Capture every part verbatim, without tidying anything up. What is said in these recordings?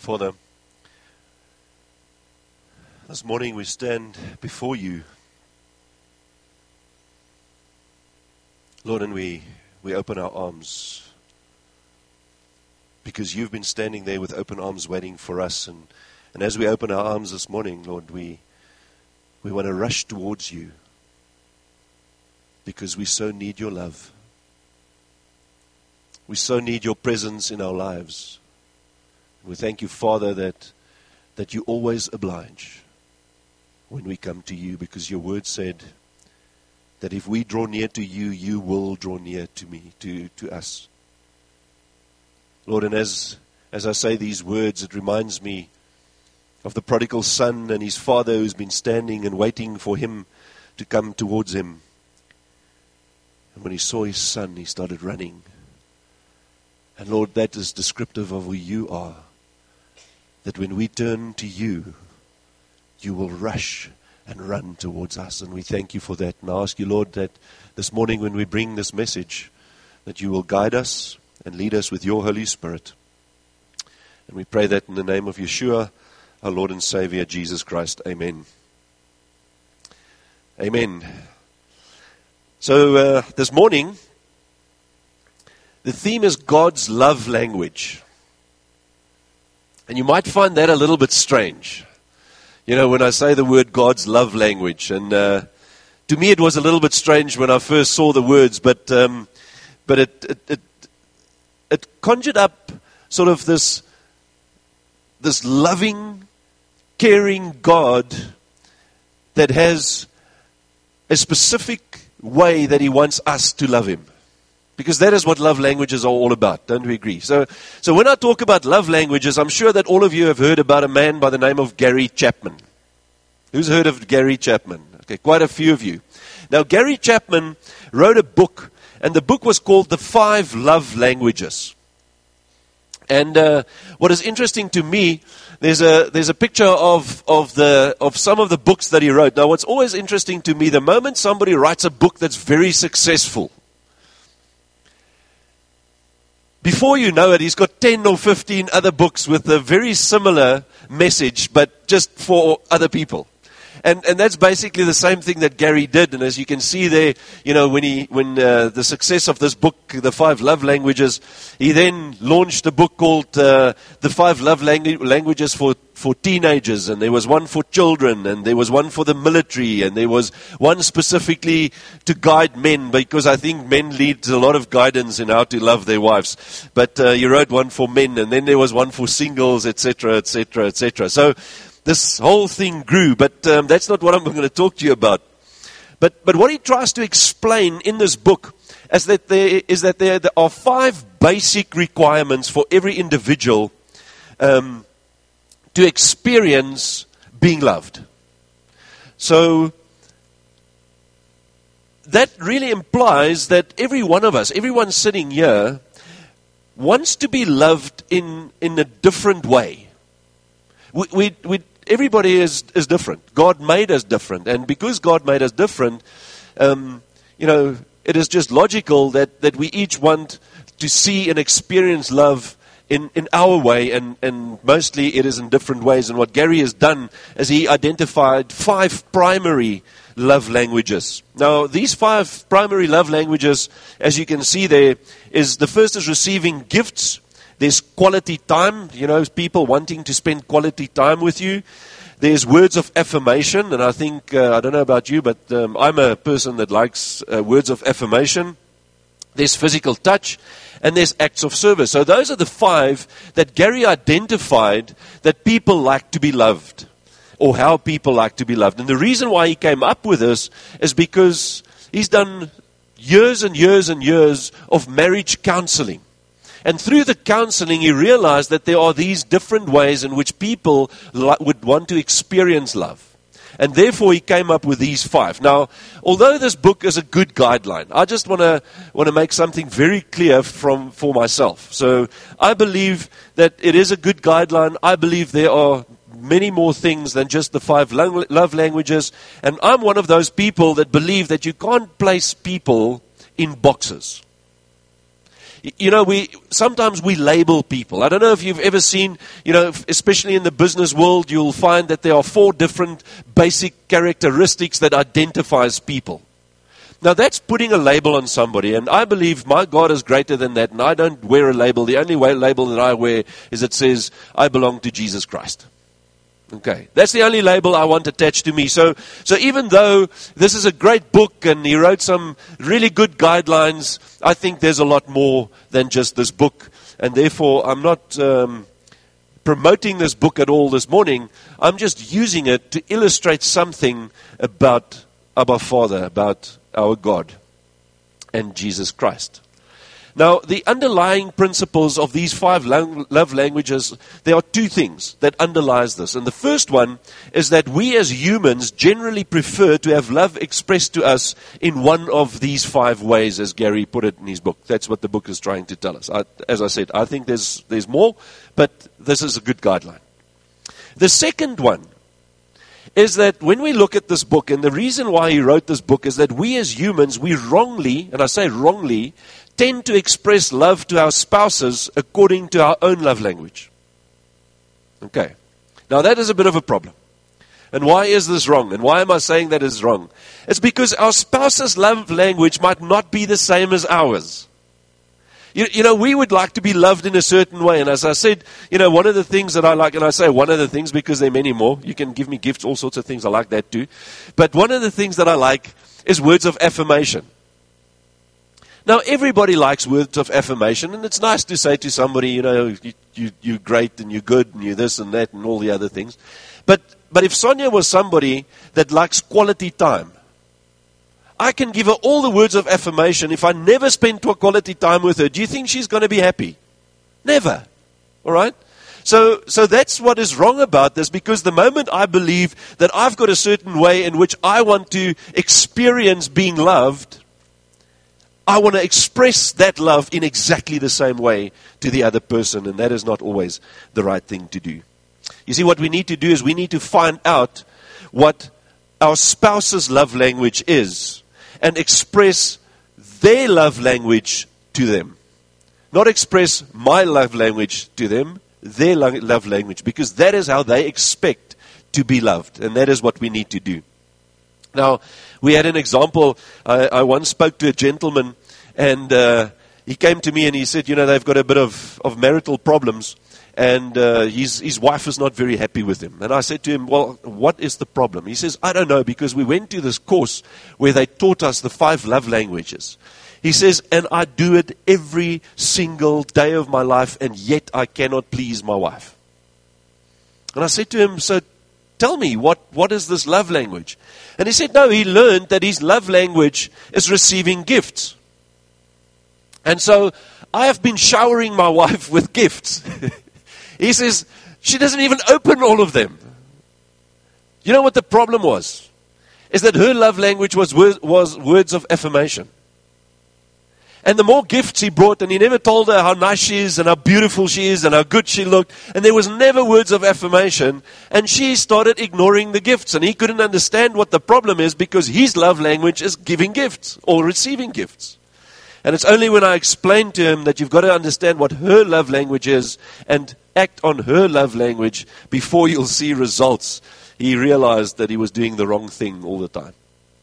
Father, this morning we stand before you, Lord, and we, we open our arms because you've been standing there with open arms waiting for us. And, and as we open our arms this morning, Lord, we, we want to rush towards you because we so need your love. We so need your presence in our lives. We thank you, Father, that that you always oblige when we come to you, because your word said that if we draw near to you, you will draw near to me, to, to us. Lord, and as, as I say these words, it reminds me of the prodigal son and his father who's been standing and waiting for him to come towards him. And when he saw his son, he started running. And Lord, that is descriptive of who you are. That when we turn to you, you will rush and run towards us. And we thank you for that. And I ask you, Lord, that this morning when we bring this message, that you will guide us and lead us with your Holy Spirit. And we pray that in the name of Yeshua, our Lord and Savior, Jesus Christ. Amen. Amen. So uh, this morning, the theme is God's love language. And you might find that a little bit strange. You know, when I say the word God's love language. And uh, to me it was a little bit strange when I first saw the words. But um, but it, it, it, it conjured up sort of this, this loving, caring God that has a specific way that he wants us to love him. Because that is what love languages are all about, don't we agree? So, so when I talk about love languages, I'm sure that all of you have heard about a man by the name of Gary Chapman. Who's heard of Gary Chapman? Okay, quite a few of you. Now, Gary Chapman wrote a book, and the book was called The Five Love Languages. And uh, what is interesting to me, there's a there's a picture of of the of some of the books that he wrote. Now, what's always interesting to me, the moment somebody writes a book that's very successful, before you know it, he's got ten or fifteen other books with a very similar message, but just for other people. And and that's basically the same thing that Gary did. And as you can see there, you know, when he when uh, the success of this book, The Five Love Languages, he then launched a book called uh, The Five Love Langu- Languages for for teenagers, and there was one for children, and there was one for the military, and there was one specifically to guide men, because I think men need a lot of guidance in how to love their wives. But uh, he wrote one for men, and then there was one for singles, et cetera, et cetera, et cetera. So this whole thing grew, but um, that's not what I'm going to talk to you about. But but what he tries to explain in this book is that there is that there, there are five basic requirements for every individual Um, to experience being loved. So that really implies that every one of us, everyone sitting here, wants to be loved in, in a different way. We, we, we, everybody is, is different. God made us different. And because God made us different, um, you know, it is just logical that, that we each want to see and experience love In, in our way, and, and mostly it is in different ways. And what Gary has done is he identified five primary love languages. Now, these five primary love languages, as you can see there, is the first is receiving gifts. There's quality time, you know, people wanting to spend quality time with you. There's words of affirmation, and I think, uh, I don't know about you, but um, I'm a person that likes uh, words of affirmation. There's physical touch, and there's acts of service. So those are the five that Gary identified that people like to be loved, or how people like to be loved. And the reason why he came up with this is because he's done years and years and years of marriage counseling. And through the counseling, he realized that there are these different ways in which people lo- would want to experience love. And therefore, he came up with these five. Now, although this book is a good guideline, I just want to want to make something very clear from for myself. So, I believe that it is a good guideline. I believe there are many more things than just the five love languages. And I'm one of those people that believe that you can't place people in boxes. You know, we sometimes we label people. I don't know if you've ever seen, you know, especially in the business world, you'll find that there are four different basic characteristics that identifies people. Now, that's putting a label on somebody, and I believe my God is greater than that, and I don't wear a label. The only way label that I wear is it says, I belong to Jesus Christ. Okay, that's the only label I want attached to me. So, so even though this is a great book and he wrote some really good guidelines, I think there's a lot more than just this book. And therefore, I'm not um, promoting this book at all this morning. I'm just using it to illustrate something about Abba Father, about our God and Jesus Christ. Now, the underlying principles of these five love languages, there are two things that underlies this. And the first one is that we as humans generally prefer to have love expressed to us in one of these five ways, as Gary put it in his book. That's what the book is trying to tell us. I, as I said, I think there's there's more, but this is a good guideline. The second one is that when we look at this book, and the reason why he wrote this book is that we as humans, we wrongly, and I say wrongly, tend to express love to our spouses according to our own love language. Okay. Now that is a bit of a problem. And why is this wrong? And why am I saying that is wrong? It's because our spouse's love language might not be the same as ours. You, you know, we would like to be loved in a certain way. And as I said, you know, one of the things that I like, and I say one of the things because there are many more. You can give me gifts, all sorts of things. I like that too. But one of the things that I like is words of affirmation. Now, everybody likes words of affirmation, and it's nice to say to somebody, you know, you, you, you're great, and you're good, and you're this and that, and all the other things. But but if Sonia was somebody that likes quality time, I can give her all the words of affirmation. If I never spend quality time with her, do you think she's going to be happy? Never. All right? So, so that's what is wrong about this, because the moment I believe that I've got a certain way in which I want to experience being loved, I want to express that love in exactly the same way to the other person, and that is not always the right thing to do. You see, what we need to do is we need to find out what our spouse's love language is and express their love language to them. Not express my love language to them, their love language, because that is how they expect to be loved, and that is what we need to do. Now, we had an example. I, I once spoke to a gentleman, and uh, he came to me and he said, you know, they've got a bit of, of marital problems, and uh, his, his wife is not very happy with him. And I said to him, well, what is the problem? He says, I don't know, because we went to this course where they taught us the five love languages. He says, and I do it every single day of my life, and yet I cannot please my wife. And I said to him, so tell me, what, what is this love language? And he said, no, he learned that his love language is receiving gifts. And so I have been showering my wife with gifts. He says, she doesn't even open all of them. You know what the problem was? Is that her love language was, was words of affirmation. And the more gifts he brought, and he never told her how nice she is and how beautiful she is and how good she looked, and there was never words of affirmation, and she started ignoring the gifts, and he couldn't understand what the problem is because his love language is giving gifts or receiving gifts. And it's only when I explained to him that you've got to understand what her love language is and act on her love language before you'll see results, he realized that he was doing the wrong thing all the time.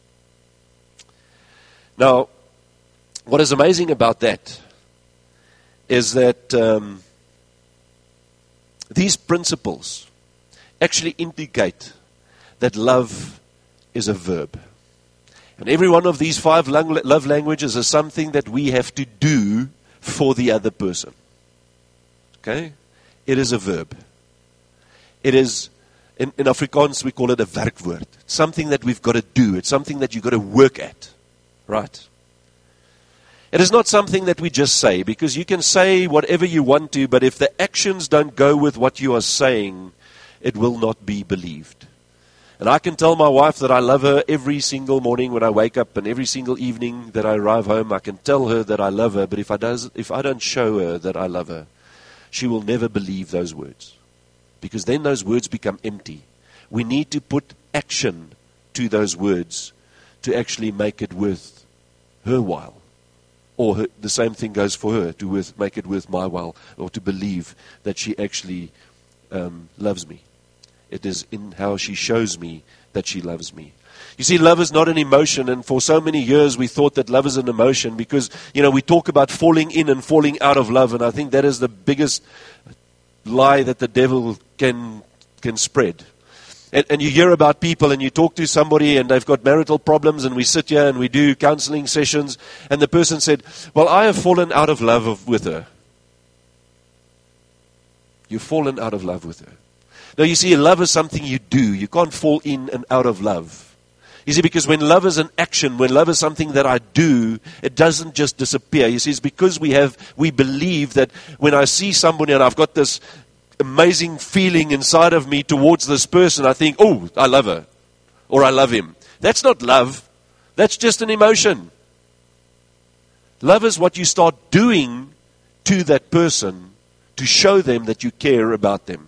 Now, what is amazing about that is that um, these principles actually indicate that love is a verb. And every one of these five love languages is something that we have to do for the other person. Okay? It is a verb. It is, in, in Afrikaans we call it a werkwoord. It's something that we've got to do. It's something that you've got to work at. Right? It is not something that we just say, because you can say whatever you want to, but if the actions don't go with what you are saying, it will not be believed. And I can tell my wife that I love her every single morning when I wake up, and every single evening that I arrive home, I can tell her that I love her, but if I, does, if I don't show her that I love her, she will never believe those words. Because then those words become empty. We need to put action to those words to actually make it worth her while. or her, the same thing goes for her, to worth, make it worth my while, or to believe that she actually um, loves me. It is in how she shows me that she loves me. You see, love is not an emotion, and for so many years we thought that love is an emotion because, you know, we talk about falling in and falling out of love, and I think that is the biggest lie that the devil can can spread. And, and you hear about people and you talk to somebody and they've got marital problems, and we sit here and we do counseling sessions, and the person said, well, I have fallen out of love of, with her. You've fallen out of love with her. Now, you see, love is something you do. You can't fall in and out of love. You see, because when love is an action, when love is something that I do, it doesn't just disappear. You see, it's because we have, we believe that when I see somebody and I've got this amazing feeling inside of me towards this person, I think, oh, I love her, or I love him. That's not love. That's just an emotion. Love is what you start doing to that person to show them that you care about them.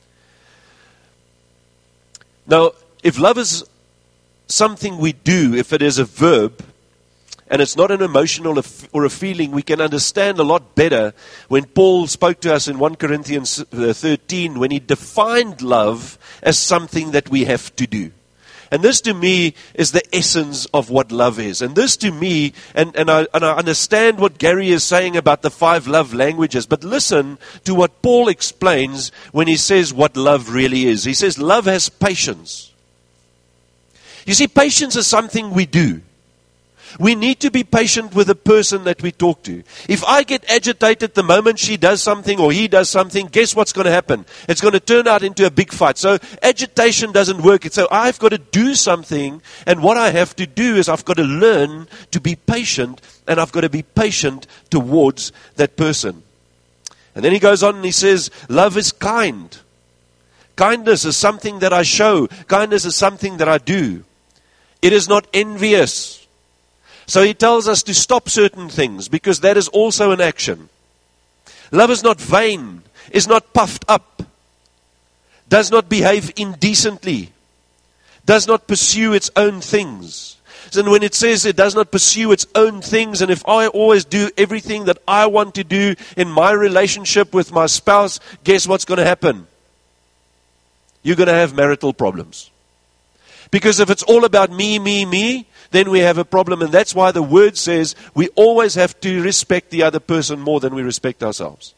Now, if love is something we do, if it is a verb, and it's not an emotional or a feeling, we can understand a lot better when Paul spoke to us in First Corinthians thirteen, when he defined love as something that we have to do. And this to me is the essence of what love is. And this to me, and, and, I, and I understand what Gary is saying about the five love languages, but listen to what Paul explains when he says what love really is. He says love has patience. You see, patience is something we do. We need to be patient with the person that we talk to. If I get agitated the moment she does something or he does something, guess what's going to happen? It's going to turn out into a big fight. So agitation doesn't work. So I've got to do something, and what I have to do is I've got to learn to be patient, and I've got to be patient towards that person. And then he goes on and he says, love is kind. Kindness is something that I show. Kindness is something that I do. It is not envious. So he tells us to stop certain things because that is also an action. Love is not vain, is not puffed up, does not behave indecently, does not pursue its own things. And when it says it does not pursue its own things, and if I always do everything that I want to do in my relationship with my spouse, guess what's going to happen? You're going to have marital problems. Because if it's all about me, me, me, then we have a problem. And that's why the word says we always have to respect the other person more than we respect ourselves.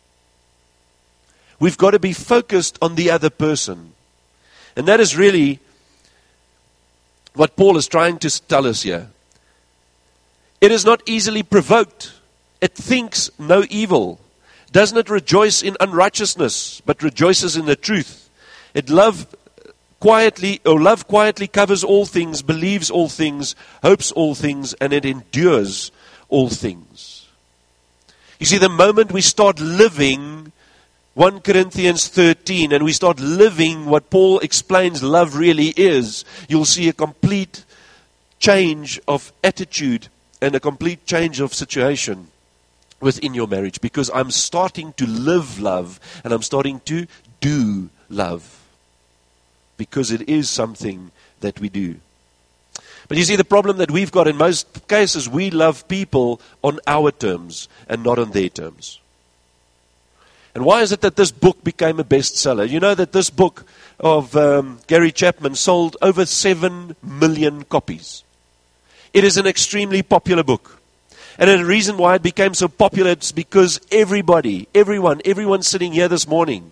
We've got to be focused on the other person. And that is really what Paul is trying to tell us here. It is not easily provoked. It thinks no evil. Does not rejoice in unrighteousness, but rejoices in the truth. It love quietly, or love quietly covers all things, believes all things, hopes all things, and it endures all things. You see, the moment we start living First Corinthians thirteen, and we start living what Paul explains love really is, you'll see a complete change of attitude and a complete change of situation within your marriage, because I'm starting to live love and I'm starting to do love. Because it is something that we do. But you see, the problem that we've got in most cases, we love people on our terms and not on their terms. And why is it that this book became a bestseller? You know that this book of um, Gary Chapman sold over seven million copies. It is an extremely popular book. And the reason why it became so popular is because everybody, everyone, everyone sitting here this morning,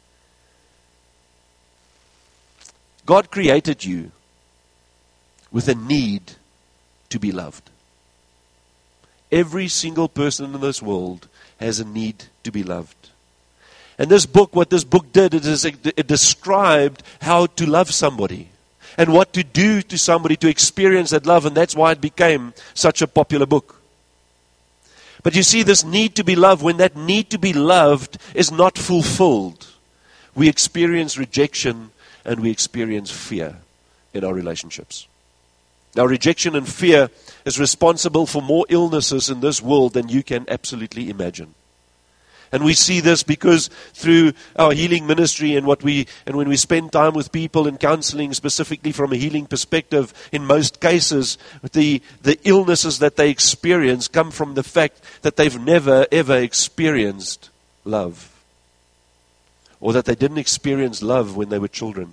God created you with a need to be loved. Every single person in this world has a need to be loved. And this book, what this book did, it, is, it described how to love somebody and what to do to somebody to experience that love, and that's why it became such a popular book. But you see, this need to be loved, when that need to be loved is not fulfilled, we experience rejection and we experience fear in our relationships. Now, rejection and fear is responsible for more illnesses in this world than you can absolutely imagine. And we see this because through our healing ministry and what we and when we spend time with people and counseling specifically from a healing perspective, in most cases, the, the illnesses that they experience come from the fact that they've never, ever experienced love. Or that they didn't experience love when they were children.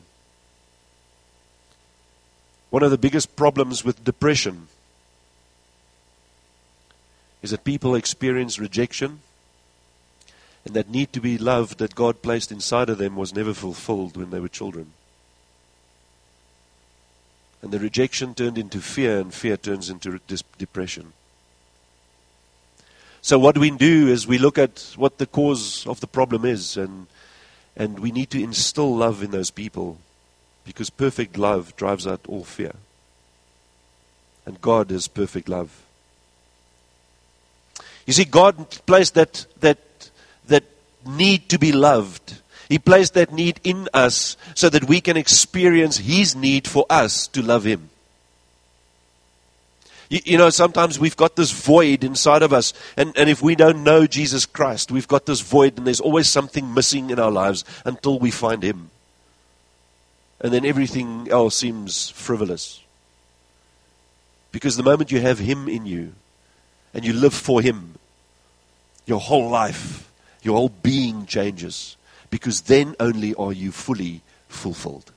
One of the biggest problems with depression is that people experience rejection. And that need to be loved that God placed inside of them was never fulfilled when they were children. And the rejection turned into fear, and fear turns into depression. So what we do is we look at what the cause of the problem is, and and we need to instill love in those people, because perfect love drives out all fear. And God is perfect love. You see, God placed that that that need to be loved. He placed that need in us so that we can experience His need for us to love Him. You, you know, sometimes we've got this void inside of us, and, and if we don't know Jesus Christ, we've got this void, and there's always something missing in our lives until we find Him. And then everything else seems frivolous. Because the moment you have Him in you, and you live for Him, your whole life, your whole being changes, because then only are you fully fulfilled.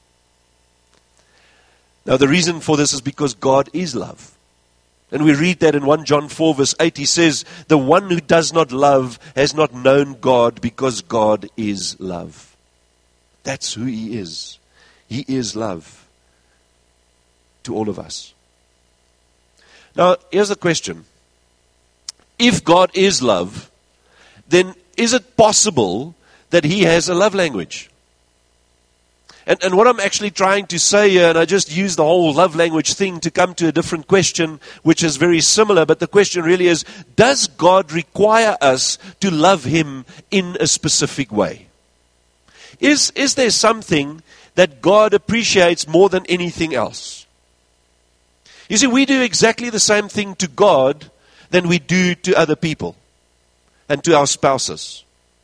Now the reason for this is because God is love. And we read that in First John four verse eight, he says, the one who does not love has not known God, because God is love. That's who He is. He is love to all of us. Now here's the question. If God is love, then is it possible that He has a love language? And, and what I'm actually trying to say here, and I just use the whole love language thing to come to a different question, which is very similar, but the question really is, does God require us to love Him in a specific way? Is, is there something that God appreciates more than anything else? You see, we do exactly the same thing to God than we do to other people and to our spouses.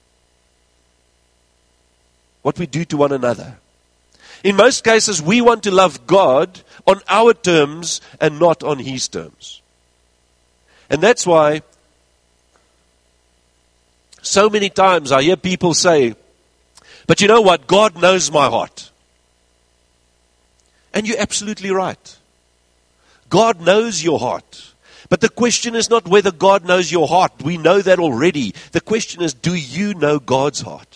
What we do to one another. In most cases, we want to love God on our terms and not on His terms. And that's why so many times I hear people say, but you know what, God knows my heart. And you're absolutely right. God knows your heart. But the question is not whether God knows your heart. We know that already. The question is, do you know God's heart?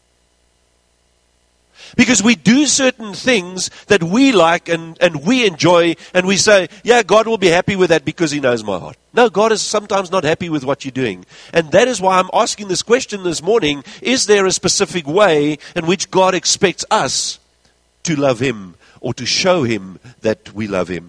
Because we do certain things that we like and, and we enjoy, and we say, yeah, God will be happy with that because He knows my heart. No, God is sometimes not happy with what you're doing. And that is why I'm asking this question this morning. Is there a specific way in which God expects us to love Him, or to show Him that we love Him?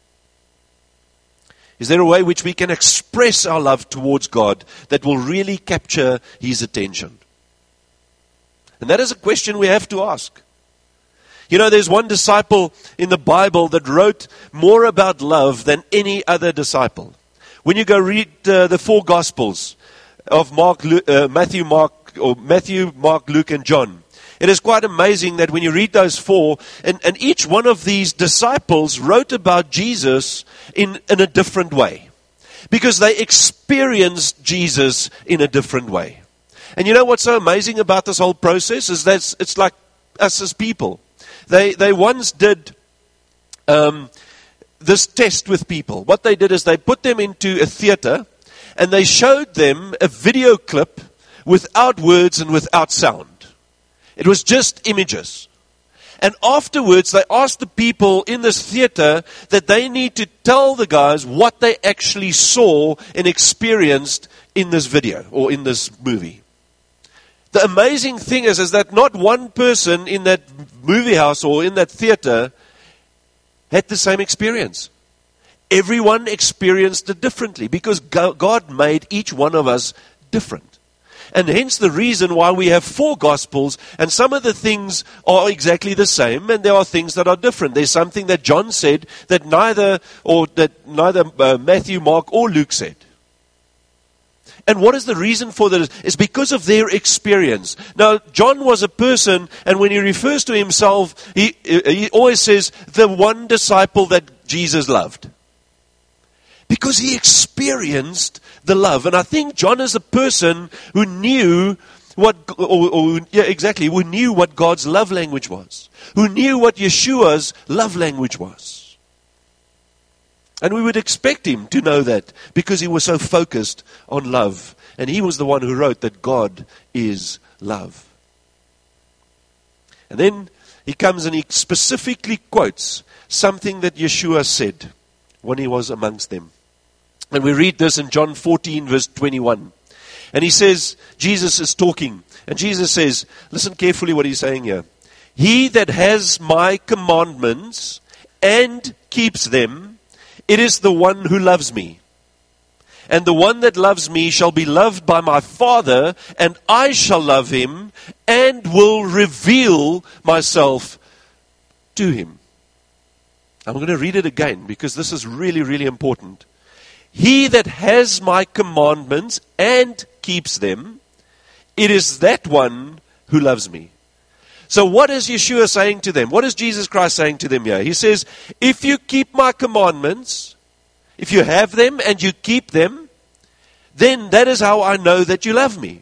Is there a way which we can express our love towards God that will really capture His attention? And that is a question we have to ask. You know, there's one disciple in the Bible that wrote more about love than any other disciple. When you go read uh, the four Gospels of Mark, uh, Matthew, Mark, or Matthew, Mark, Luke, and John, it is quite amazing that when you read those four, and, and each one of these disciples wrote about Jesus in, in a different way. Because they experienced Jesus in a different way. And you know what's so amazing about this whole process is that it's like us as people. They they once did um, this test with people. What they did is they put them into a theater and they showed them a video clip without words and without sound. It was just images. And afterwards, they asked the people in this theater that they need to tell the guys what they actually saw and experienced in this video or in this movie. The amazing thing is, is that not one person in that movie house or in that theater had the same experience. Everyone experienced it differently because God made each one of us different. And hence the reason why we have four Gospels, and some of the things are exactly the same, and there are things that are different. There's something that John said that neither, or that neither uh, Matthew, Mark, or Luke said. And what is the reason for that? It's because of their experience. Now, John was a person, and when he refers to himself, he, he always says, the one disciple that Jesus loved. Because he experienced the love. And I think John is a person who knew what, or, or, yeah, exactly, who knew what God's love language was. Who knew what Yeshua's love language was. And we would expect him to know that because he was so focused on love. And he was the one who wrote that God is love. And then he comes and he specifically quotes something that Yeshua said when he was amongst them. And we read this in John fourteen verse twenty-one. And he says, Jesus is talking. And Jesus says, listen carefully what he's saying here. He that has my commandments and keeps them, it is the one who loves me. And the one that loves me shall be loved by my Father, and I shall love him, and will reveal myself to him. I'm going to read it again, because this is really, really important. He that has my commandments and keeps them, it is that one who loves me. So what is Yeshua saying to them? What is Jesus Christ saying to them here? He says, if you keep my commandments, if you have them and you keep them, then that is how I know that you love me.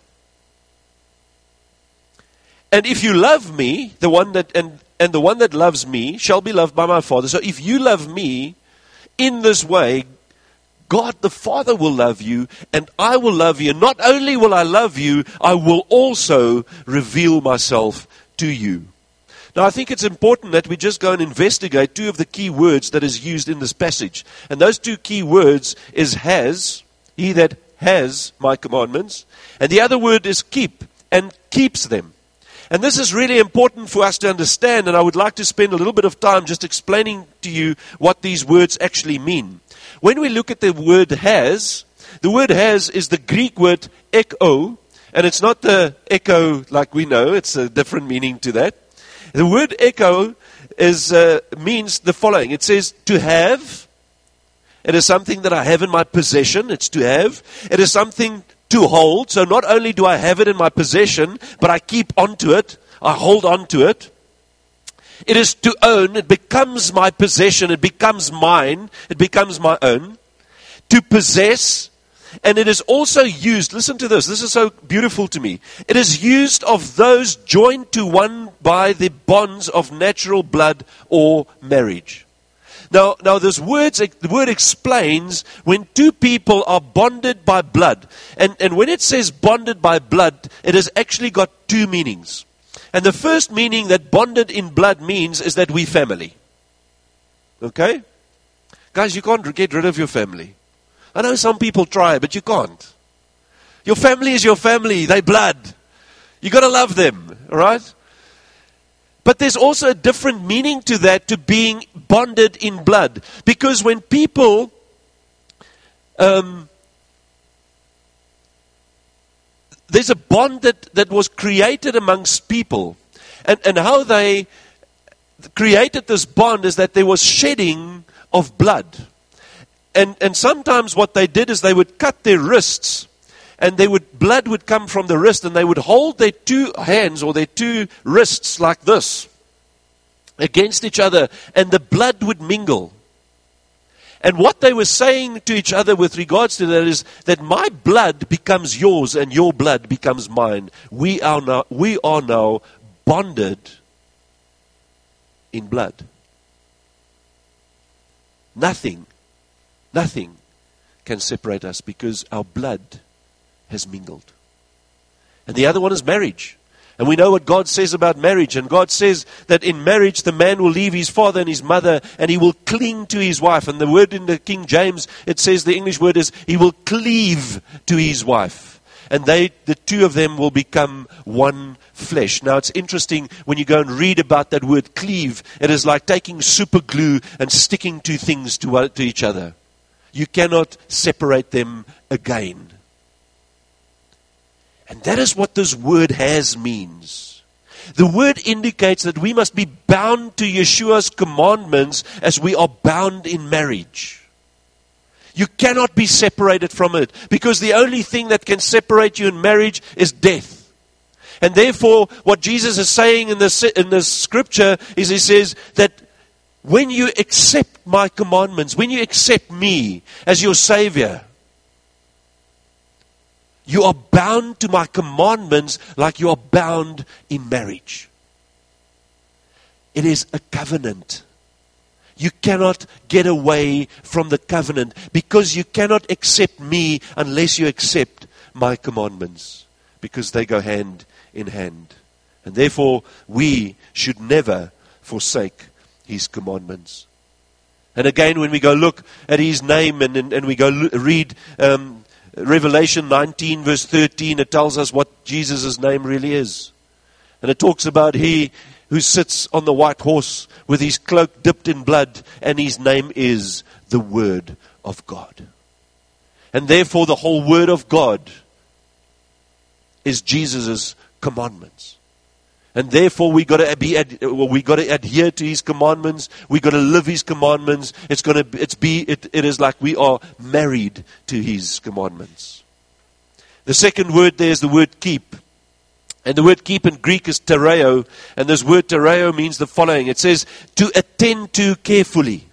And if you love me, the one that and, and the one that loves me shall be loved by my Father. So if you love me in this way, God the Father will love you, and I will love you. And not only will I love you, I will also reveal myself to you. Now, I think it's important that we just go and investigate two of the key words that is used in this passage. And those two key words is has, he that has my commandments, and the other word is keep, and keeps them. And this is really important for us to understand, and I would like to spend a little bit of time just explaining to you what these words actually mean. When we look at the word has, the word has is the Greek word echo, and it's not the echo like we know. It's a different meaning to that. The word echo is uh, means the following. It says to have. It is something that I have in my possession. It's to have. It is something to hold. So not only do I have it in my possession, but I keep onto it. I hold on to it. It is to own. It becomes my possession. It becomes mine. It becomes my own. To possess. And it is also used, listen to this, this is so beautiful to me. It is used of those joined to one by the bonds of natural blood or marriage. Now, now this words, the word explains when two people are bonded by blood. And, and when it says bonded by blood, it has actually got two meanings. And the first meaning that bonded in blood means is that we family. Okay? Guys, you can't get rid of your family. I know some people try, but you can't. Your family is your family. They're blood. You got to love them, all right? But there's also a different meaning to that, to being bonded in blood. Because when people um, there's a bond that, that was created amongst people. And, and how they created this bond is that there was shedding of blood. And and sometimes what they did is they would cut their wrists, and they would blood would come from the wrist, and they would hold their two hands or their two wrists like this against each other, and the blood would mingle. And what they were saying to each other with regards to that is that my blood becomes yours and your blood becomes mine. We are now we are now bonded in blood. Nothing Nothing can separate us because our blood has mingled. And the other one is marriage. And we know what God says about marriage. And God says that in marriage, the man will leave his father and his mother, and he will cling to his wife. And the word in the King James, it says, the English word is, he will cleave to his wife. And they, the two of them will become one flesh. Now it's interesting when you go and read about that word cleave. It is like taking super glue and sticking two things to, to each other. You cannot separate them again. And that is what this word has means. The word indicates that we must be bound to Yeshua's commandments as we are bound in marriage. You cannot be separated from it, because the only thing that can separate you in marriage is death. And therefore, what Jesus is saying in this, in this scripture is he says that when you accept my commandments, when you accept me as your Savior, you are bound to my commandments like you are bound in marriage. It is a covenant. You cannot get away from the covenant, because you cannot accept me unless you accept my commandments, because they go hand in hand. And therefore, we should never forsake his commandments. And again, when we go look at his name and, and, and we go lo- read um, Revelation nineteen verse thirteen, it tells us what Jesus' name really is. And it talks about he who sits on the white horse with his cloak dipped in blood, and his name is the Word of God. And therefore the whole Word of God is Jesus' commandments. And therefore we got to be ad, we got to adhere to his commandments. We got to live his commandments. It's going to it's be it, it is like we are married to his commandments. The second word there is the word keep. And the word keep in Greek is tereo, and this word tereo means the following. It says to attend to carefully,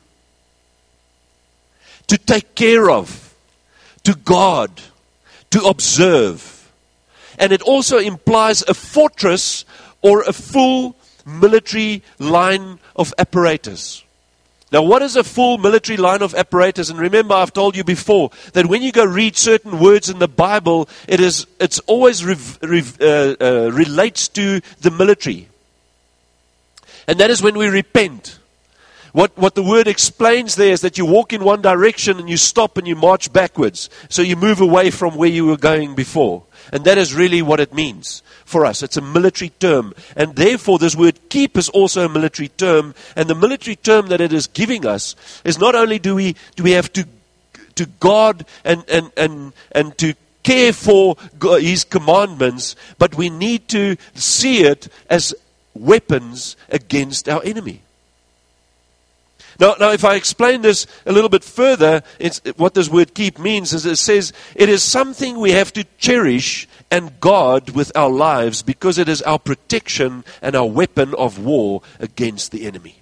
to take care of, to guard, to observe. And it also implies a fortress or a full military line of apparatus. Now, what is a full military line of apparatus? And remember, I've told you before that when you go read certain words in the Bible, it is it's always rev, rev, uh, uh, relates to the military. And that is when we repent. What, what the word explains there is that you walk in one direction and you stop and you march backwards. So you move away from where you were going before. And that is really what it means for us. It's a military term. And therefore this word keep is also a military term. And the military term that it is giving us is not only do we do we have to to guard and, and, and, and to care for his commandments, but we need to see it as weapons against our enemy. Now, now, if I explain this a little bit further, it's, what this word keep means is it says it is something we have to cherish and guard with our lives, because it is our protection and our weapon of war against the enemy.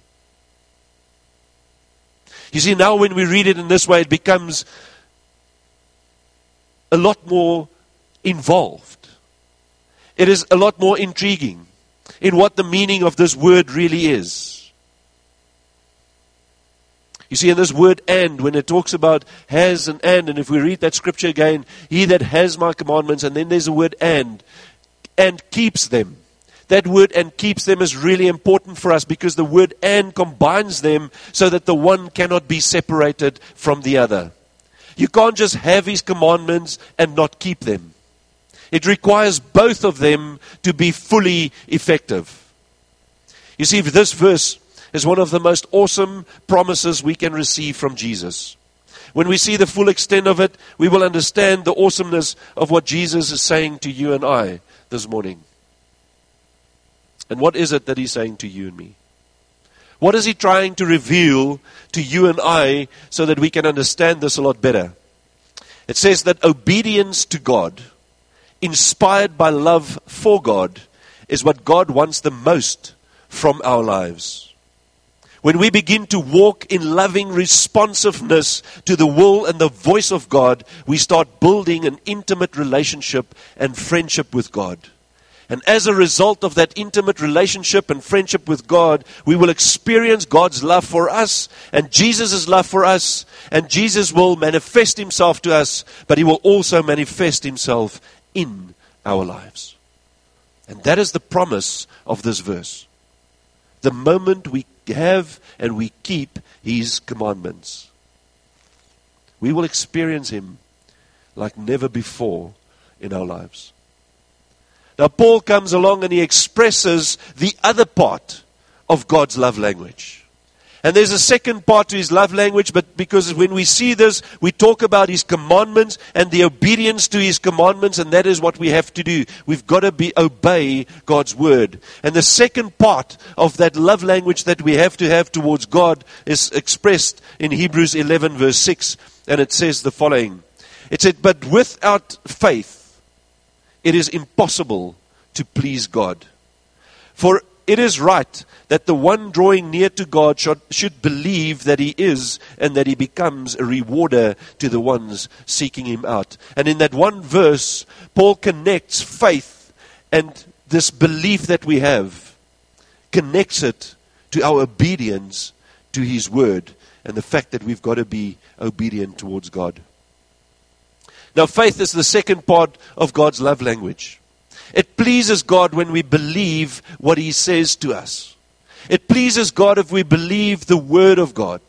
You see, now when we read it in this way, it becomes a lot more involved. It is a lot more intriguing in what the meaning of this word really is. You see, in this word and, when it talks about has and and, and if we read that scripture again, he that has my commandments, and then there's a word and, and keeps them. That word and keeps them is really important for us, because the word and combines them so that the one cannot be separated from the other. You can't just have his commandments and not keep them. It requires both of them to be fully effective. You see, this verse is one of the most awesome promises we can receive from Jesus. When we see the full extent of it, we will understand the awesomeness of what Jesus is saying to you and I this morning. And what is it that he's saying to you and me? What is he trying to reveal to you and I so that we can understand this a lot better? It says that obedience to God, inspired by love for God, is what God wants the most from our lives. When we begin to walk in loving responsiveness to the will and the voice of God, we start building an intimate relationship and friendship with God. And as a result of that intimate relationship and friendship with God, we will experience God's love for us and Jesus' love for us. And Jesus will manifest himself to us, but he will also manifest himself in our lives. And that is the promise of this verse. The moment we have and we keep his commandments, we will experience him like never before in our lives. Now Paul comes along and he expresses the other part of God's love language. And there's a second part to his love language, but because when we see this, we talk about his commandments and the obedience to his commandments, and that is what we have to do. We've got to be obey God's word. And the second part of that love language that we have to have towards God is expressed in Hebrews eleven verse six, and it says the following. It said, but without faith, it is impossible to please God. For it is right that the one drawing near to God should, should believe that he is, and that he becomes a rewarder to the ones seeking him out. And in that one verse, Paul connects faith and this belief that we have, connects it to our obedience to his word, and the fact that we've got to be obedient towards God. Now, faith is the second part of God's love language. It pleases God when we believe what he says to us. It pleases God if we believe the word of God.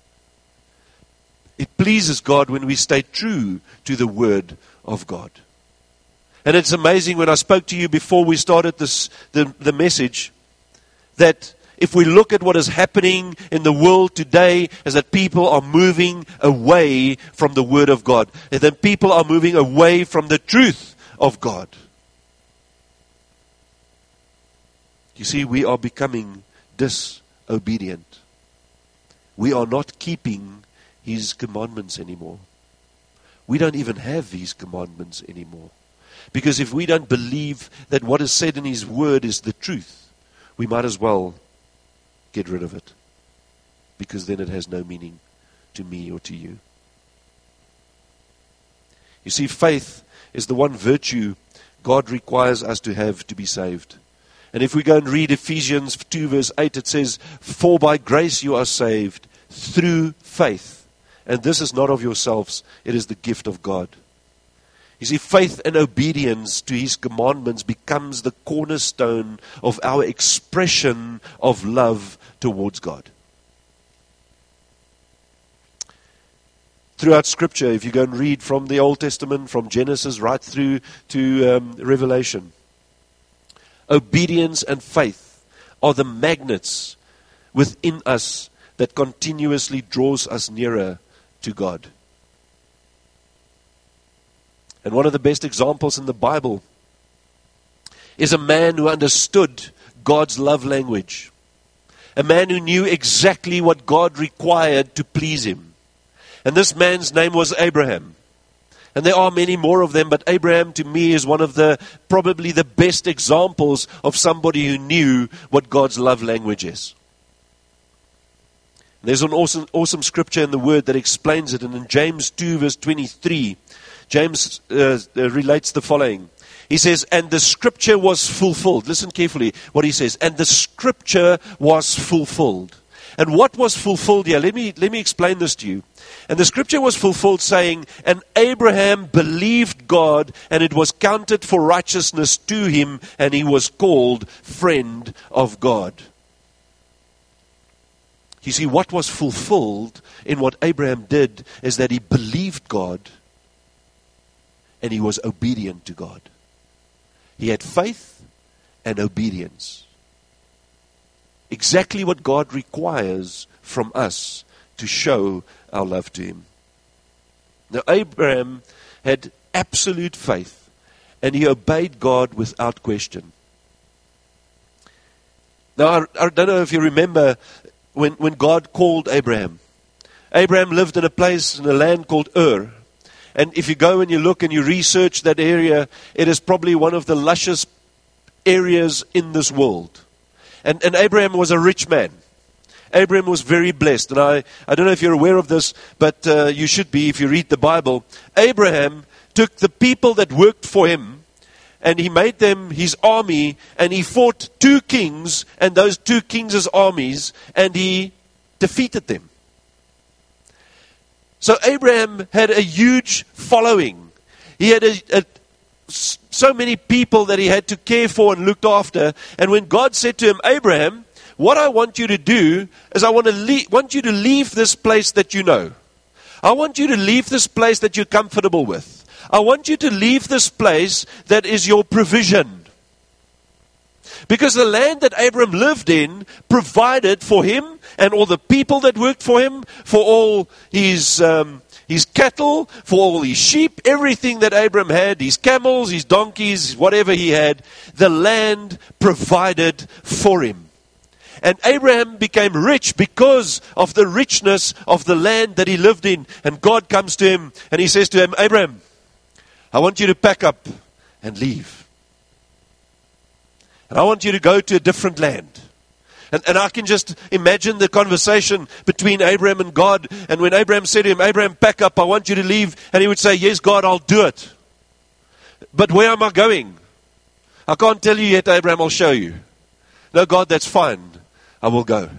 It pleases God when we stay true to the word of God. And it's amazing, when I spoke to you before we started this, the, the message, that if we look at what is happening in the world today, is that people are moving away from the word of God. And then people are moving away from the truth of God. You see, we are becoming disobedient. We are not keeping his commandments anymore. We don't even have his commandments anymore. Because if we don't believe that what is said in his word is the truth, we might as well get rid of it. Because then it has no meaning to me or to you. You see, faith is the one virtue God requires us to have to be saved. And if we go and read Ephesians two verse eight, it says, for by grace you are saved through faith. And this is not of yourselves, it is the gift of God. You see, faith and obedience to his commandments becomes the cornerstone of our expression of love towards God. Throughout Scripture, if you go and read from the Old Testament, from Genesis right through to um, Revelation, obedience and faith are the magnets within us that continuously draws us nearer to God. And one of the best examples in the Bible is a man who understood God's love language. A man who knew exactly what God required to please him. And this man's name was Abraham. And there are many more of them, but Abraham to me is one of the, probably the best examples of somebody who knew what God's love language is. There's an awesome, awesome scripture in the Word that explains it. And in James two verse twenty-three, James uh, uh, relates the following. He says, and the scripture was fulfilled. Listen carefully what he says. And the scripture was fulfilled. And what was fulfilled here? Let me, let me explain this to you. And the scripture was fulfilled saying, and Abraham believed God, and it was counted for righteousness to him, and he was called friend of God. You see, what was fulfilled in what Abraham did is that he believed God, and he was obedient to God. He had faith and obedience. Exactly what God requires from us to show our love to him. Now, Abraham had absolute faith, and he obeyed God without question. Now, I, I don't know if you remember when, when God called Abraham. Abraham lived in a place, in a land called Ur. And if you go and you look and you research that area, it is probably one of the luscious areas in this world. And, and Abraham was a rich man. Abraham was very blessed. And I, I don't know if you're aware of this, but uh, you should be if you read the Bible. Abraham took the people that worked for him, and he made them his army, and he fought two kings, and those two kings' armies, and he defeated them. So Abraham had a huge following. He had a, a, so many people that he had to care for and looked after. And when God said to him, Abraham, what I want you to do is I want, to leave, want you to leave this place that you know. I want you to leave this place that you're comfortable with. I want you to leave this place that is your provision. Because the land that Abraham lived in provided for him and all the people that worked for him, for all his um, his cattle, for all his sheep, everything that Abraham had, his camels, his donkeys, whatever he had, the land provided for him. And Abraham became rich because of the richness of the land that he lived in. And God comes to him and he says to him, Abraham, I want you to pack up and leave. And I want you to go to a different land. And, and I can just imagine the conversation between Abraham and God. And when Abraham said to him, Abraham, pack up, I want you to leave. And he would say, yes, God, I'll do it. But where am I going? I can't tell you yet, Abraham, I'll show you. No, God, that's fine. I will go.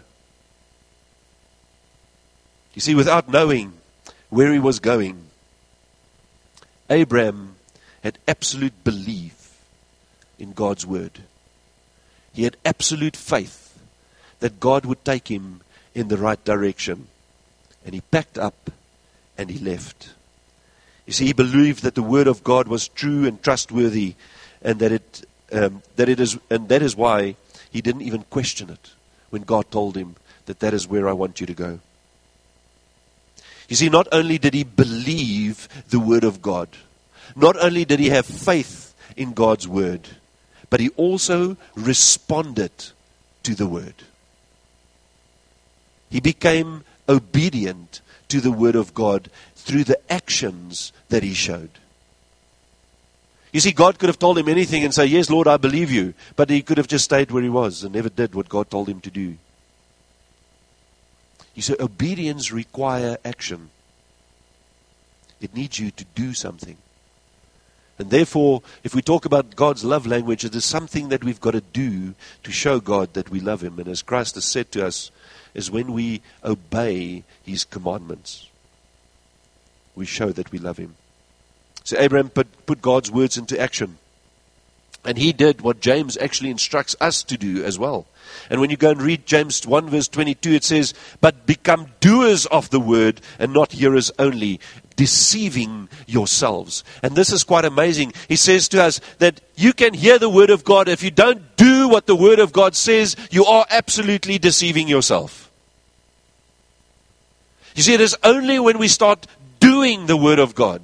You see, without knowing where he was going, Abraham had absolute belief in God's word. He had absolute faith that God would take him in the right direction. And he packed up and he left. You see, he believed that the word of God was true and trustworthy, and that it um, that it is, and that is why he didn't even question it when God told him that that is where I want you to go. You see, not only did he believe the word of God, not only did he have faith in God's word, but he also responded to the word. He became obedient to the word of God through the actions that he showed. You see, God could have told him anything and say, yes, Lord, I believe you. But he could have just stayed where he was and never did what God told him to do. You see, obedience requires action. It needs you to do something. And therefore, if we talk about God's love language, it is something that we've got to do to show God that we love him. And as Christ has said to us, is when we obey his commandments, we show that we love him. So Abraham put, put God's words into action. And he did what James actually instructs us to do as well. And when you go and read James one verse twenty-two, it says, but become doers of the word and not hearers only, deceiving yourselves. And this is quite amazing. He says to us that you can hear the word of God. If you don't do what the word of God says, you are absolutely deceiving yourself. You see, it is only when we start doing the word of God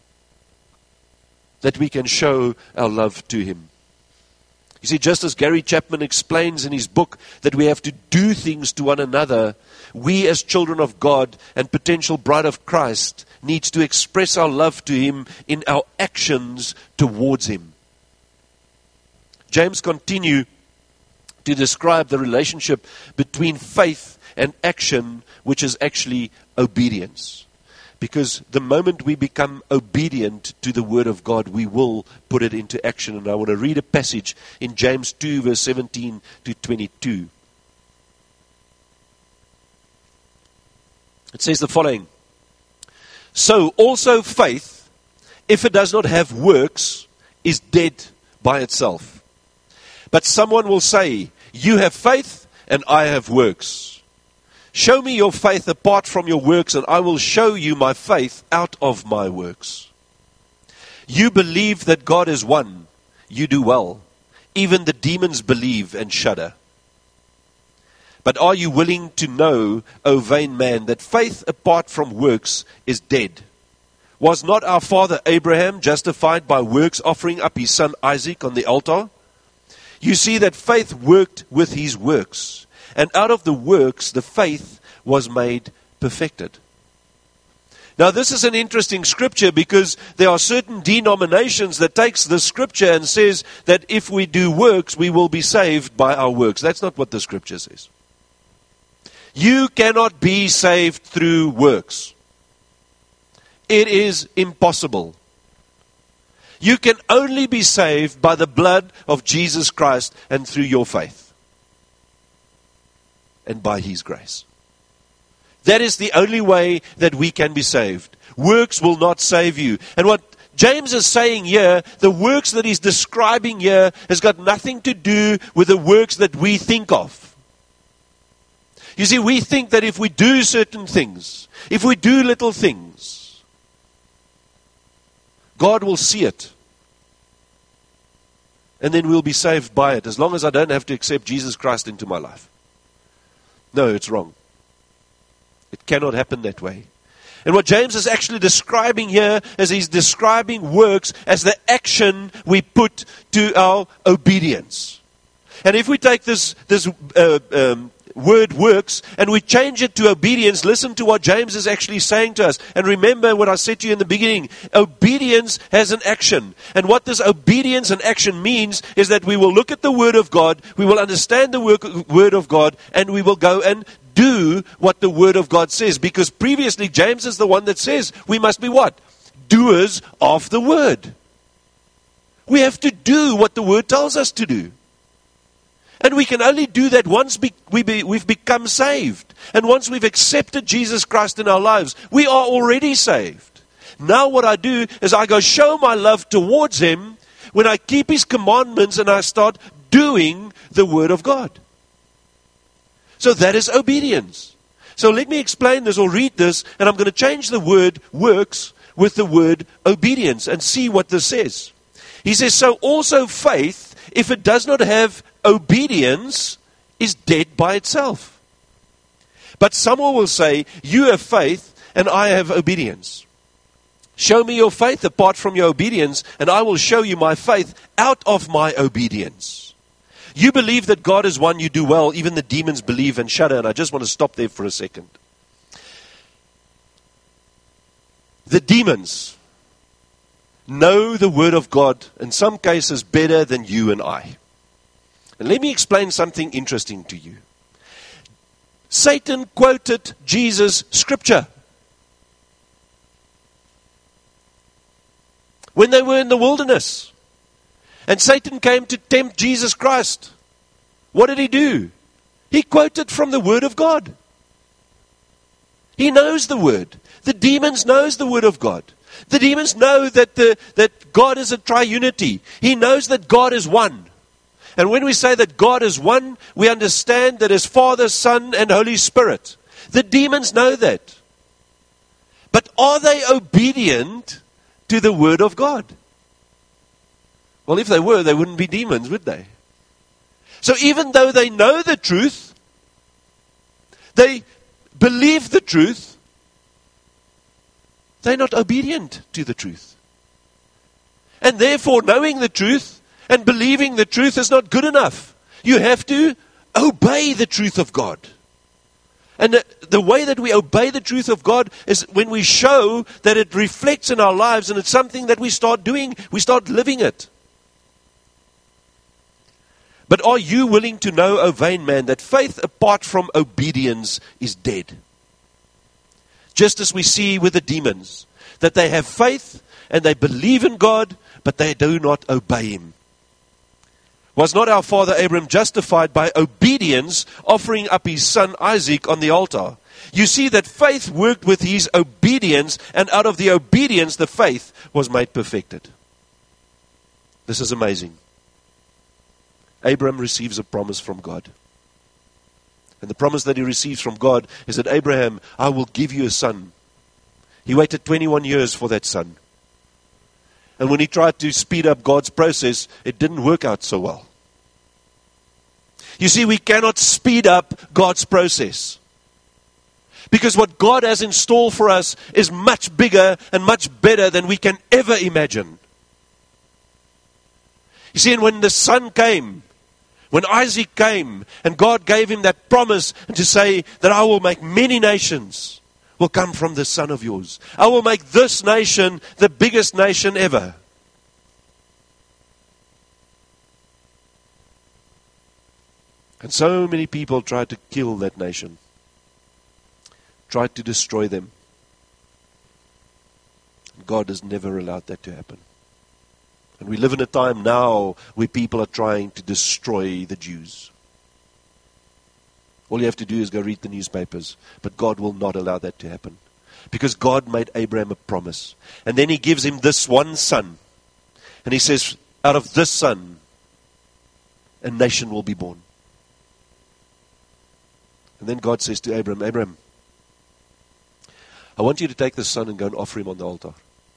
that we can show our love to him. You see, just as Gary Chapman explains in his book that we have to do things to one another, we as children of God and potential bride of Christ needs to express our love to him in our actions towards him. James continues to describe the relationship between faith and action, which is actually obedience. Because the moment we become obedient to the word of God, we will put it into action. And I want to read a passage in James two, verse seventeen to twenty-two. It says the following. So also faith, if it does not have works, is dead by itself. But someone will say, you have faith and I have works. Show me your faith apart from your works, and I will show you my faith out of my works. You believe that God is one. You do well. Even the demons believe and shudder. But are you willing to know, O vain man, that faith apart from works is dead? Was not our father Abraham justified by works, offering up his son Isaac on the altar? You see that faith worked with his works. And out of the works, the faith was made perfected. Now, this is an interesting scripture because there are certain denominations that takes the scripture and says that if we do works, we will be saved by our works. That's not what the scripture says. You cannot be saved through works. It is impossible. You can only be saved by the blood of Jesus Christ and through your faith. And by his grace. That is the only way that we can be saved. Works will not save you. And what James is saying here, the works that he's describing here, has got nothing to do with the works that we think of. You see, we think that if we do certain things, if we do little things, God will see it. And then we'll be saved by it, as long as I don't have to accept Jesus Christ into my life. No, it's wrong. It cannot happen that way. And what James is actually describing here is he's describing works as the action we put to our obedience. And if we take this, this uh, um, word works and we change it to obedience, listen to what James is actually saying to us. And remember what I said to you in the beginning. Obedience has an action. And what this obedience and action means is that we will look at the Word of God, we will understand the work, Word of God, and we will go and do what the Word of God says. Because previously James is the one that says we must be what? Doers of the Word. We have to do what the Word tells us to do. And we can only do that once be, we be, we've become saved. And once we've accepted Jesus Christ in our lives, we are already saved. Now what I do is I go show my love towards Him when I keep His commandments and I start doing the Word of God. So that is obedience. So let me explain this or read this, and I'm going to change the word works with the word obedience and see what this says. He says, so also faith, if it does not have obedience, is dead by itself. But someone will say, you have faith and I have obedience. Show me your faith apart from your obedience, and I will show you my faith out of my obedience. You believe that God is one, you do well. Even the demons believe and shudder. And I just want to stop there for a second. The demons know the Word of God in some cases better than you and I. And let me explain something interesting to you. Satan quoted Jesus' scripture. When they were in the wilderness. And Satan came to tempt Jesus Christ. What did he do? He quoted from the Word of God. He knows the Word. The demons knows the Word of God. The demons know that, the, that God is a triunity. He knows that God is one. And when we say that God is one, we understand that as Father, Son, and Holy Spirit. The demons know that. But are they obedient to the Word of God? Well, if they were, they wouldn't be demons, would they? So even though they know the truth, they believe the truth, they're not obedient to the truth. And therefore, knowing the truth and believing the truth is not good enough. You have to obey the truth of God. And the, the way that we obey the truth of God is when we show that it reflects in our lives and it's something that we start doing, we start living it. But are you willing to know, O vain man, that faith apart from obedience is dead? Just as we see with the demons, that they have faith and they believe in God, but they do not obey Him. Was not our father Abraham justified by obedience, offering up his son Isaac on the altar? You see that faith worked with his obedience, and out of the obedience the faith was made perfected. This is amazing. Abraham receives a promise from God. And the promise that he receives from God is that, Abraham, I will give you a son. He waited twenty-one years for that son. And when he tried to speed up God's process, it didn't work out so well. You see, we cannot speed up God's process. Because what God has in store for us is much bigger and much better than we can ever imagine. You see, and when the son came, when Isaac came, and God gave him that promise to say that I will make many nations will come from the son of yours. I will make this nation the biggest nation ever. And so many people tried to kill that nation, tried to destroy them. God has never allowed that to happen. And we live in a time now where people are trying to destroy the Jews. All you have to do is go read the newspapers. But God will not allow that to happen. Because God made Abraham a promise. And then He gives him this one son. And He says, out of this son, a nation will be born. And then God says to Abraham, Abraham, I want you to take this son and go and offer him on the altar.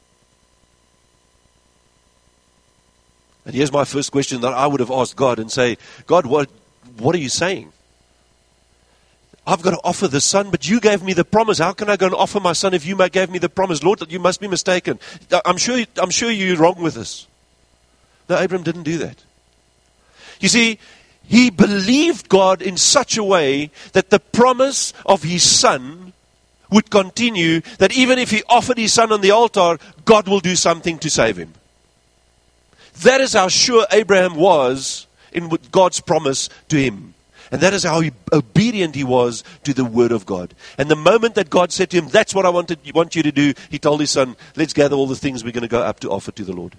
And here's my first question that I would have asked God and say, God, what, what are you saying? I've got to offer the son, but you gave me the promise. How can I go and offer my son if you gave me the promise? Lord, you must be mistaken. I'm sure, I'm sure you're wrong with this. No, Abram didn't do that. You see, he believed God in such a way that the promise of his son would continue, that even if he offered his son on the altar, God will do something to save him. That is how sure Abraham was in God's promise to him. And that is how he, obedient he was to the word of God. And the moment that God said to him, that's what I wanted, want you to do, he told his son, let's gather all the things we're going to go up to offer to the Lord.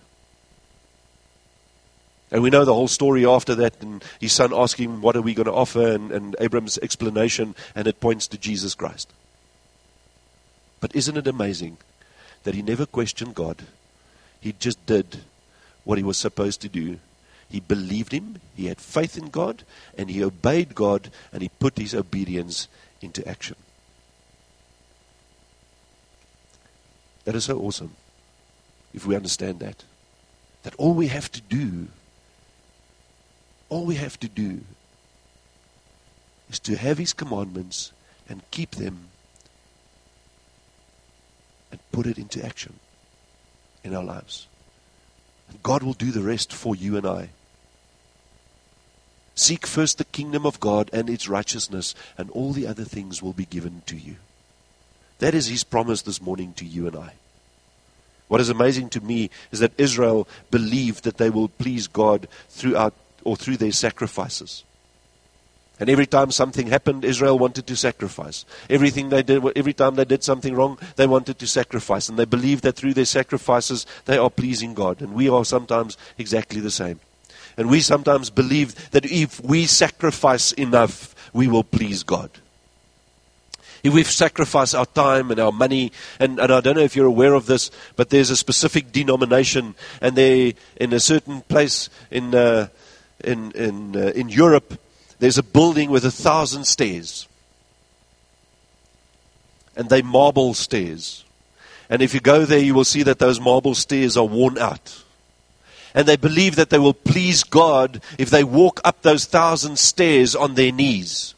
And we know the whole story after that, and his son asked him, what are we going to offer? And, and Abram's explanation, and it points to Jesus Christ. But isn't it amazing that he never questioned God? He just did what he was supposed to do. He believed him, he had faith in God, and he obeyed God, and he put his obedience into action. That is so awesome, if we understand that. That all we have to do, all we have to do is to have his commandments and keep them and put it into action in our lives. And God will do the rest for you and I. Seek first the kingdom of God and its righteousness, and all the other things will be given to you. That is his promise this morning to you and I. What is amazing to me is that Israel believed that they will please God throughout or through their sacrifices. And every time something happened, Israel wanted to sacrifice. Everything they did, every time they did something wrong, they wanted to sacrifice. And they believed that through their sacrifices, they are pleasing God. And we are sometimes exactly the same. And we sometimes believe that if we sacrifice enough, we will please God. If we sacrifice our time and our money, and, and I don't know if you're aware of this, but there's a specific denomination, and they in a certain place in uh, in in uh, in Europe, there's a building with a thousand stairs, and they marble stairs. And if you go there, you will see that those marble stairs are worn out. And they believe that they will please God if they walk up those thousand stairs on their knees.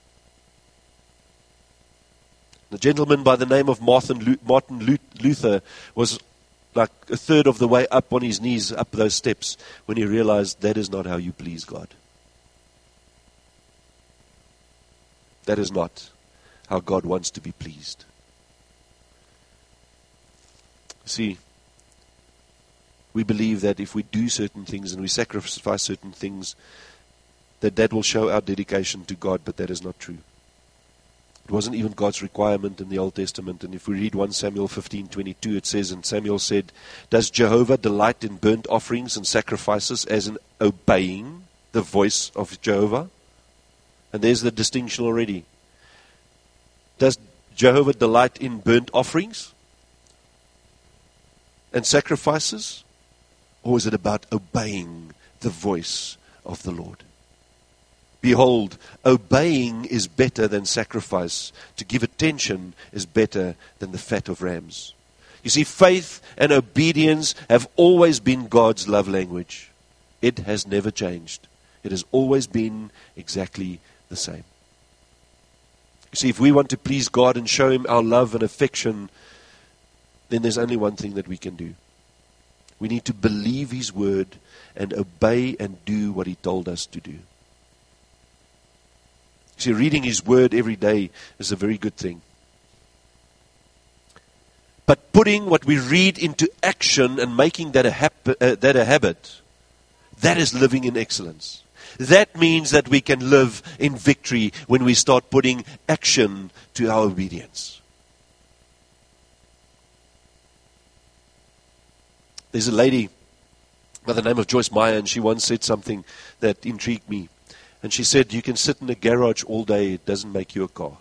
A gentleman by the name of Martin Luther was like a third of the way up on his knees, up those steps, when he realized that is not how you please God. That is not how God wants to be pleased. See, we believe that if we do certain things and we sacrifice certain things, that that will show our dedication to God, but that is not true. It wasn't even God's requirement in the Old Testament. And if we read First Samuel fifteen twenty-two, it says, and Samuel said, does Jehovah delight in burnt offerings and sacrifices as in obeying the voice of Jehovah? And there's the distinction already. Does Jehovah delight in burnt offerings and sacrifices? Or is it about obeying the voice of the Lord? Behold, obeying is better than sacrifice. To give attention is better than the fat of rams. You see, faith and obedience have always been God's love language. It has never changed. It has always been exactly the same. You see, if we want to please God and show Him our love and affection, then there's only one thing that we can do. We need to believe His word and obey and do what He told us to do. You see, reading His word every day is a very good thing. But putting what we read into action and making that a, hap- uh, that a habit, that is living in excellence. That means that we can live in victory when we start putting action to our obedience. There's a lady by the name of Joyce Meyer, and she once said something that intrigued me. And she said, you can sit in a garage all day, it doesn't make you a car.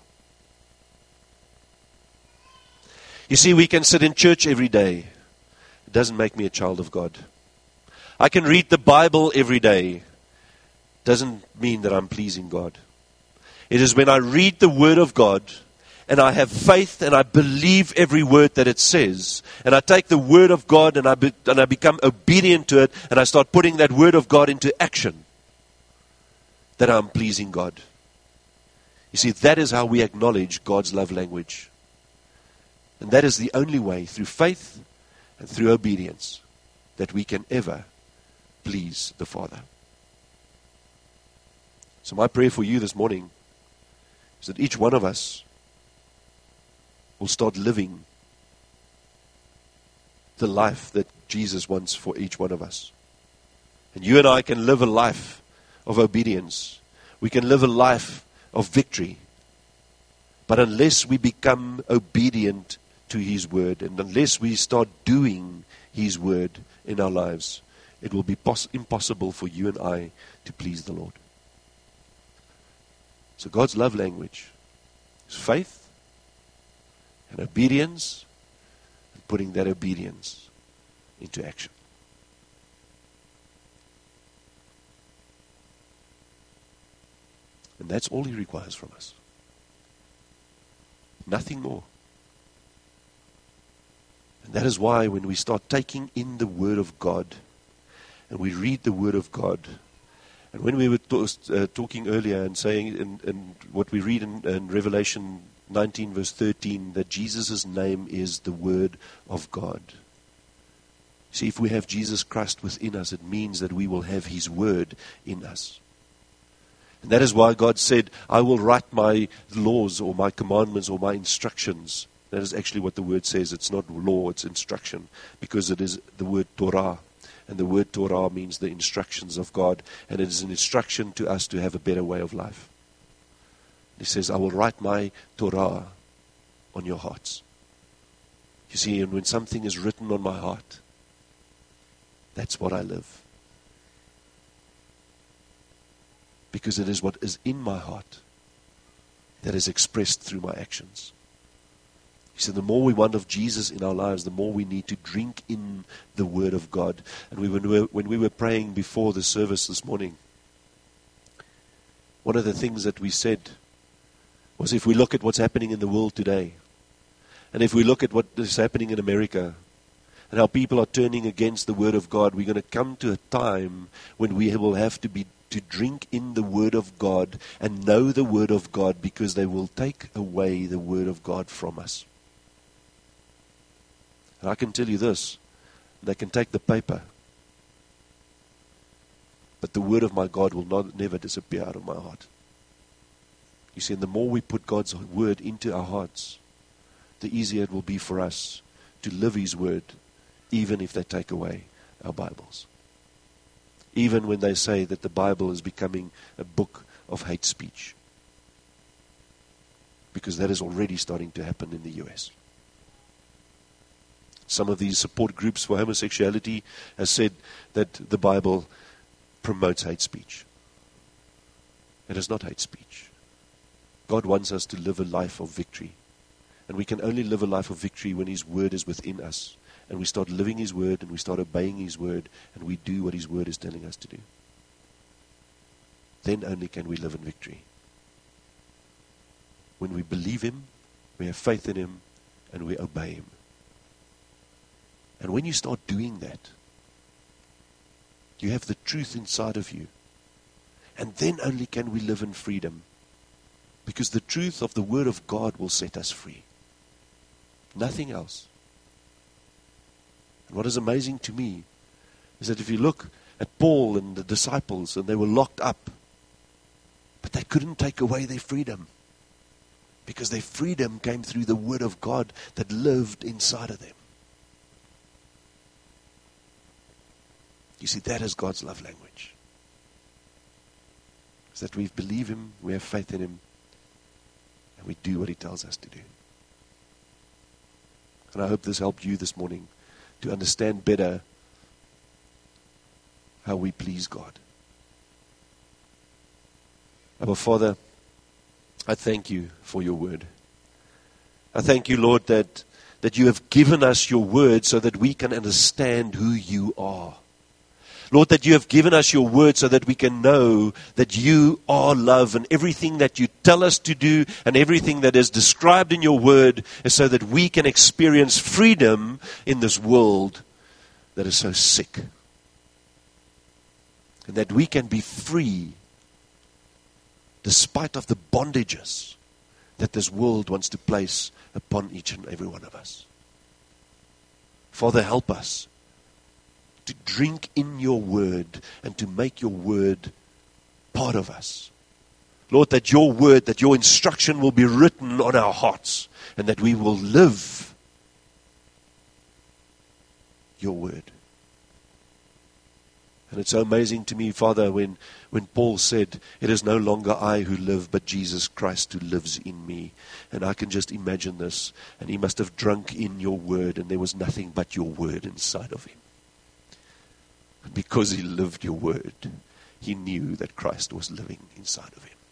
You see, we can sit in church every day. It doesn't make me a child of God. I can read the Bible every day. It doesn't mean that I'm pleasing God. It is when I read the Word of God, and I have faith and I believe every word that it says. And I take the word of God and I, be, and I become obedient to it. And I start putting that word of God into action. That I'm pleasing God. You see, that is how we acknowledge God's love language. And that is the only way, through faith and through obedience, that we can ever please the Father. So my prayer for you this morning is that each one of us will start living the life that Jesus wants for each one of us. And you and I can live a life of obedience. We can live a life of victory. But unless we become obedient to His word, and unless we start doing His word in our lives, it will be pos- impossible for you and I to please the Lord. So God's love language is faith and obedience, and putting that obedience into action. And that's all He requires from us. Nothing more. And that is why when we start taking in the Word of God, and we read the Word of God, and when we were to, uh, talking earlier and saying, in, in what we read in, in Revelation nineteen verse thirteen, that Jesus' name is the Word of God. See, if we have Jesus Christ within us, it means that we will have His Word in us. And that is why God said, I will write my laws or my commandments or my instructions. That is actually what the word says. It's not law, it's instruction. Because it is the word Torah. And the word Torah means the instructions of God. And it is an instruction to us to have a better way of life. He says, I will write my Torah on your hearts. You see, and when something is written on my heart, that's what I live. Because it is what is in my heart that is expressed through my actions. He said, the more we want of Jesus in our lives, the more we need to drink in the Word of God. And we, when, we were, when we were praying before the service this morning, one of the things that we said was, if we look at what's happening in the world today, and if we look at what is happening in America, and how people are turning against the Word of God, we're going to come to a time when we will have to be to drink in the Word of God and know the Word of God, because they will take away the Word of God from us. And I can tell you this, they can take the paper, but the Word of my God will not never disappear out of my heart. You see, and the more we put God's Word into our hearts, the easier it will be for us to live His Word, even if they take away our Bibles. Even when they say that the Bible is becoming a book of hate speech. Because that is already starting to happen in the U S. Some of these support groups for homosexuality have said that the Bible promotes hate speech. It is not hate speech. God wants us to live a life of victory. And we can only live a life of victory when His Word is within us. And we start living His Word, and we start obeying His Word, and we do what His Word is telling us to do. Then only can we live in victory. When we believe Him, we have faith in Him, and we obey Him. And when you start doing that, you have the truth inside of you. And then only can we live in freedom. Because the truth of the Word of God will set us free. Nothing else. And what is amazing to me is that if you look at Paul and the disciples, and they were locked up, but they couldn't take away their freedom, because their freedom came through the Word of God that lived inside of them. You see, that is God's love language. Is that we believe Him, we have faith in Him, and we do what He tells us to do. And I hope this helped you this morning to understand better how we please God. Our Father, I thank You for Your Word. I thank You, Lord, that, that You have given us Your Word so that we can understand who You are. Lord, that You have given us Your Word so that we can know that You are love, and everything that You tell us to do and everything that is described in Your Word is so that we can experience freedom in this world that is so sick. And that we can be free despite of the bondages that this world wants to place upon each and every one of us. Father, help us to drink in your word and to make your word part of us. Lord, that your word, that your instruction will be written on our hearts and that we will live your word. And it's so amazing to me, Father, when, when Paul said, it is no longer I who live, but Jesus Christ who lives in me. And I can just imagine this. And he must have drunk in your word, and there was nothing but your word inside of him. And because he lived your word, he knew that Christ was living inside of him.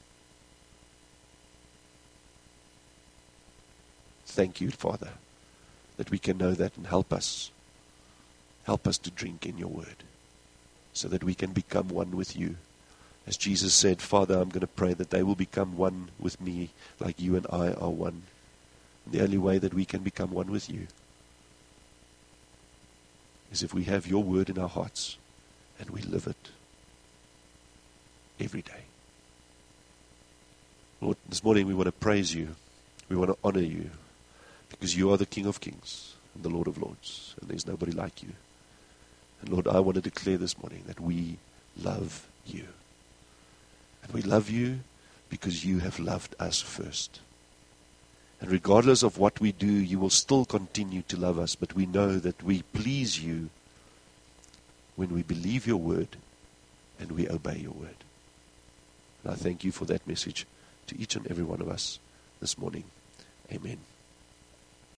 Thank you, Father, that we can know that, and help us. Help us to drink in your word, so that we can become one with you. As Jesus said, Father, I'm going to pray that they will become one with me like you and I are one. And the only way that we can become one with you is if we have your word in our hearts and we live it every day. Lord, this morning we want to praise you. We want to honor you because you are the King of Kings and the Lord of Lords, and there's nobody like you. And Lord, I want to declare this morning that we love you. And we love you because you have loved us first. And regardless of what we do, you will still continue to love us. But we know that we please you when we believe your word and we obey your word. And I thank you for that message to each and every one of us this morning. Amen.